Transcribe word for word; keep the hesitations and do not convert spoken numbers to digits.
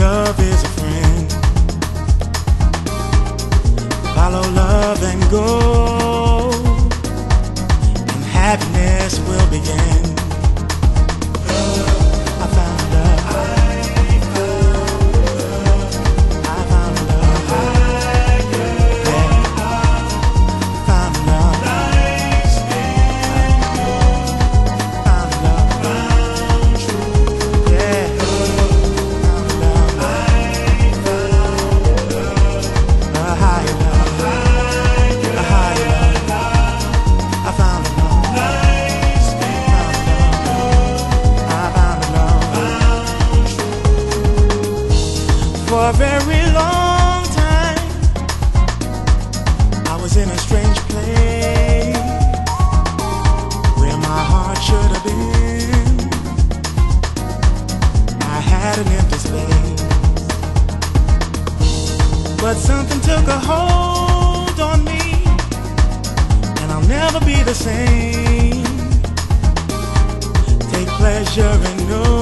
love is a friend. Follow love and go, and happiness will begin. I found love. I found love. Yeah. Found love. Found love. Yeah. Found love. A higher love. A higher love. I found love. For a very long time, I was in a strange place where my heart should have been. I had an empty space, but something took a hold on me, and I'll never be the same. Take pleasure in knowing